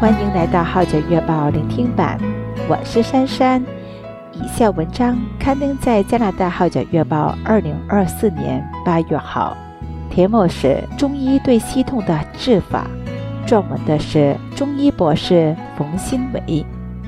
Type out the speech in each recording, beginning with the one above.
欢迎来到号角月报聆听版，我是珊珊。以下文章刊登在加拿大号角月报2024年8月号，题目是中医对息痛的治法，撰文的是中医博士冯新伟。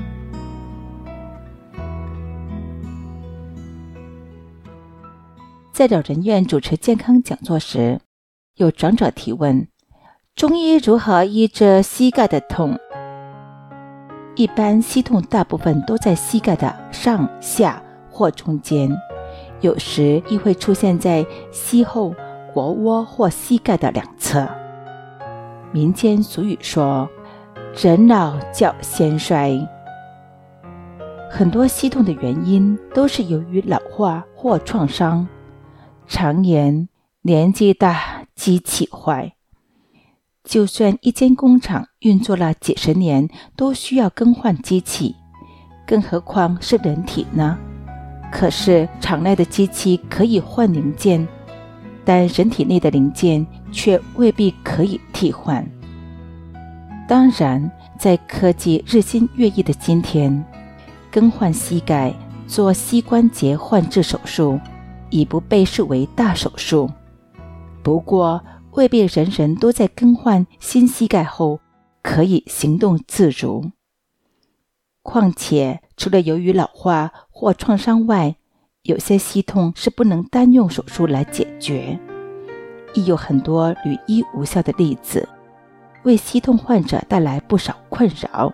在老人院主持健康讲座时，有长者提问：中医如何医治膝盖的痛？一般膝痛大部分都在膝盖的上下或中间，有时亦会出现在膝后、腘窝或膝盖的两侧。民间俗语说，人老脚先衰。很多膝痛的原因都是由于老化或创伤，常言年纪大机器坏。就算一间工厂运作了几十年，都需要更换机器，更何况是人体呢？可是厂内的机器可以换零件，但人体内的零件却未必可以替换。当然，在科技日新月异的今天，更换膝盖、做膝关节换置手术已不被视为大手术。不过未必人人都在更换新膝盖后可以行动自如。况且除了由于老化或创伤外，有些膝痛是不能单用手术来解决，亦有很多屡医无效的例子，为膝痛患者带来不少困扰。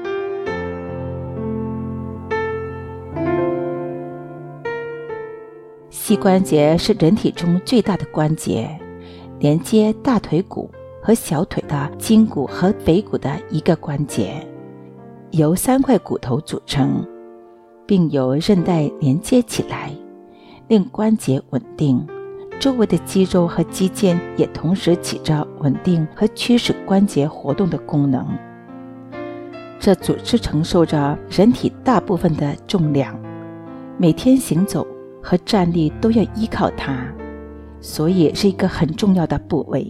膝关节是人体中最大的关节，连接大腿骨和小腿的筋骨和腓骨的一个关节，由3块骨头组成，并由韧带连接起来，令关节稳定。周围的肌肉和肌腱也同时起着稳定和驱使关节活动的功能。这组织承受着人体大部分的重量，每天行走和站立都要依靠它，所以是一个很重要的部位。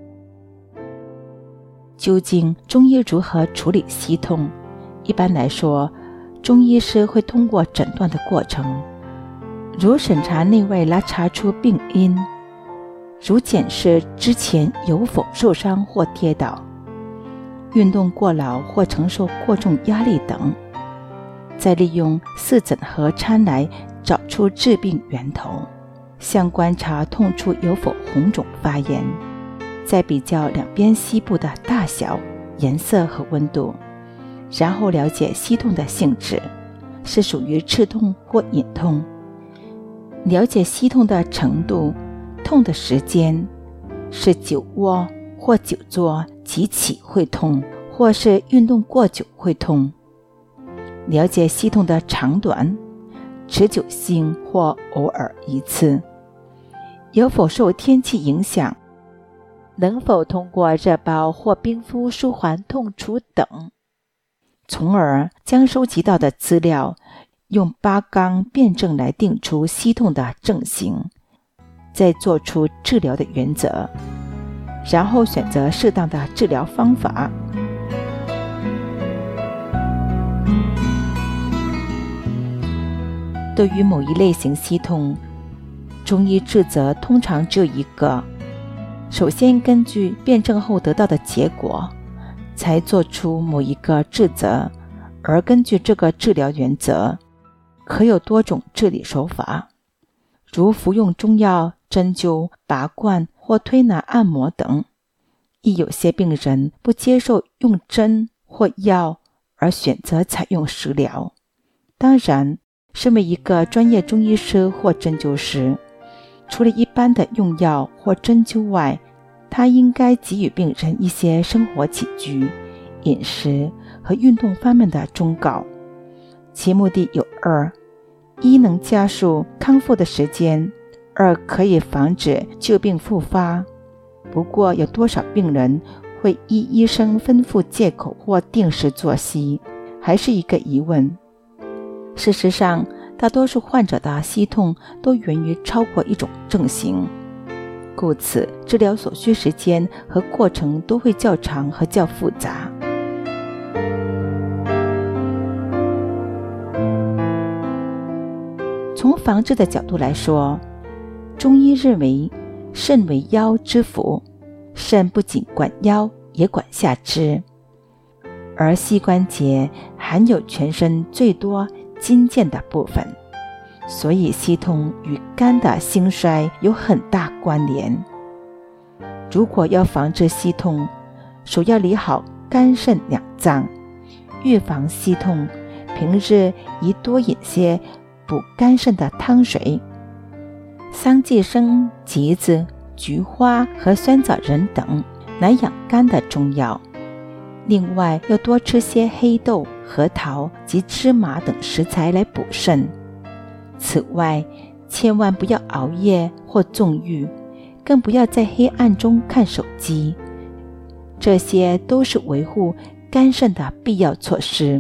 究竟中医如何处理膝痛？一般来说，中医师会通过诊断的过程，如审查内外来查出病因，如检视之前有否受伤或跌倒，运动过劳或承受过重压力等，再利用四诊合参来找出致病源头，像观察痛处有否红肿发炎，再比较两边膝部的大小、颜色和温度，然后了解膝痛的性质，是属于刺痛或隐痛，了解膝痛的程度、痛的时间，是久卧或久坐即起会痛，或是运动过久会痛，了解膝痛的长短、持久性或偶尔一次，有否受天气影响，能否通过热包或冰敷舒缓痛楚等，从而将收集到的资料用8纲辩证来定出膝痛的症型，再做出治疗的原则，然后选择适当的治疗方法。对于某一类型膝痛，中医治则通常只有一个，首先根据辩证后得到的结果，才做出某一个治则，而根据这个治疗原则，可有多种治理手法，如服用中药、针灸、拔罐或推拿按摩等。亦有些病人不接受用针或药，而选择采用食疗。当然，身为一个专业中医师或针灸师，除了一般的用药或针灸外，他应该给予病人一些生活起居、饮食和运动方面的忠告。其目的有2：一能加速康复的时间；2可以防止旧病复发。不过有多少病人会依医生吩咐戒口或定时作息，还是一个疑问。事实上，大多数患者的膝痛都源于超过一种症型，故此治疗所需时间和过程都会较长和较复杂。 从防治的角度来说，中医认为肾为腰之府，肾不仅管腰，也管下肢，而膝关节含有全身最多筋腱的部分，所以膝痛与肝的兴衰有很大关联。如果要防治膝痛，首要理好肝肾两脏，预防膝痛，平日宜多饮些补肝肾的汤水，桑寄生、橘子、菊花和酸枣仁等乃养肝的中药。另外要多吃些黑豆、核桃及芝麻等食材来补肾。此外，千万不要熬夜或纵欲，更不要在黑暗中看手机，这些都是维护肝肾的必要措施。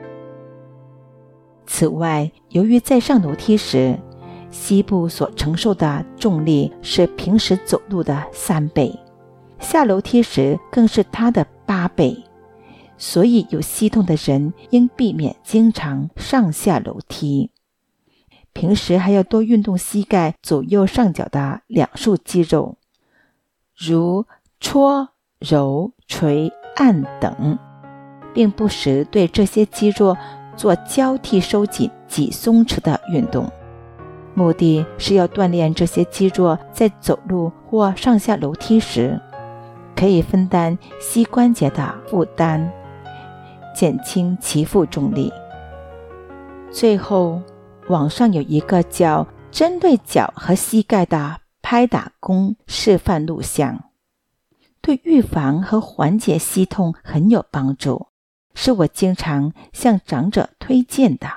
此外，由于在上楼梯时，膝部所承受的重力是平时走路的3倍，下楼梯时更是它的8倍，所以有膝痛的人应避免经常上下楼梯。平时还要多运动膝盖左右上角的两束肌肉，如搓、揉、捶、按等，并不时对这些肌肉做交替收紧及松弛的运动，目的是要锻炼这些肌肉在走路或上下楼梯时，可以分担膝关节的负担，减轻其负重力。最后，网上有一个叫针对脚和膝盖的拍打功示范录像，对预防和缓解膝痛很有帮助，是我经常向长者推荐的。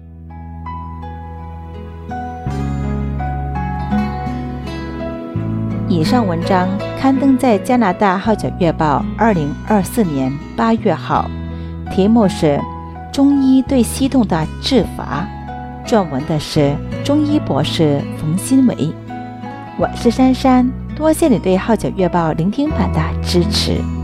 以上文章刊登在加拿大号角月报2024年8月号，题目是中医对膝痛的治法，撰文的是中医博士冯新伟。我是珊珊，多谢你对号角月报聆听版的支持。